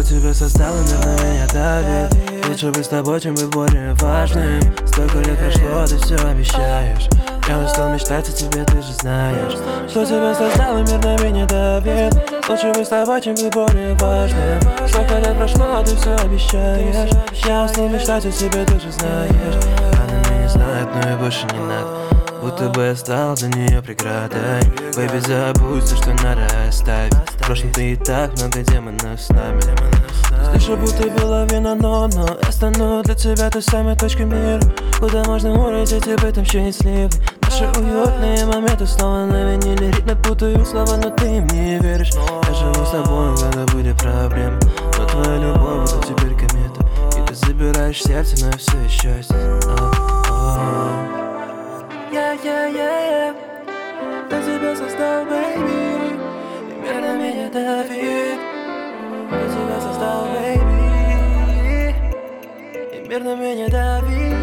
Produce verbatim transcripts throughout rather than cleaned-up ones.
тебя создал и мир на меня давит. Лучше бы с тобой, чем быть более важным. Столько лет прошло, ты все обещаешь. Я устал мечтать о тебе, ты же знаешь. Кто тебя создал и мир на меня давит. Лучше бы с тобой, чем быть более важным. Столько лет прошло, ты все обещаешь. Я устал мечтать о тебе, ты же знаешь. Она меня не знает, но ей больше не надо. Будто бы я стал для нее преградой. Бэйби, забудь все, что надо оставить. В прошлом ты и так много демонов с нами. Слышу, будто половина, но, но я стану для тебя той самой точкой мира, куда можно улететь и быть там счастливой. Наши уютные моменты снова навинили. Ритмы путаю слова, но ты им не веришь. Я живу с тобой, когда были проблемы, но твоя любовь это теперь комета. И ты забираешь сердце, но я все еще здесь. Yeah, yeah, yeah, yeah. Кто тебя создал, baby? И мир на меня давит. Кто тебя создал, baby? И мир на меня давит.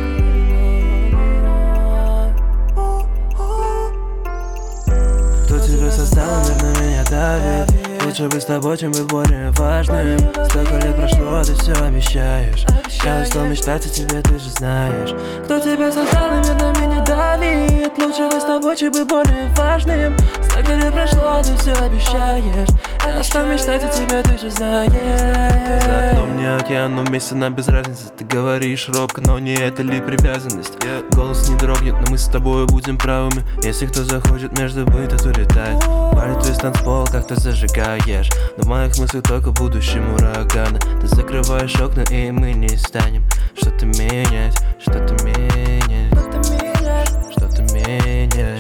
Кто тебя создал, мир на меня давит. Лучше бы с тобой, чем быть более важным. Столько лет прошло, ты все обещаешь. Я устал мечтать о тебе, ты же знаешь. Кто тебя создал, и мир на меня давит. Лучше бы с тобой, чем быть более важным. Столько лет прошло, ты все обещаешь. Я устал мечтать о тебе, ты же знаешь. За окном не океан, но вместе нам без разницы. Ты говоришь робко, но не это ли привязанность? Голос не дрогнет, но мы с тобой будем правыми. Если кто захочет между быта, то летай. Парит весь танцпол, как ты зажигаешь. Но в моих мыслях только в будущем ураганы. Ты закрываешь окна, и мы не станем что-то менять, что-то менять, что-то менять.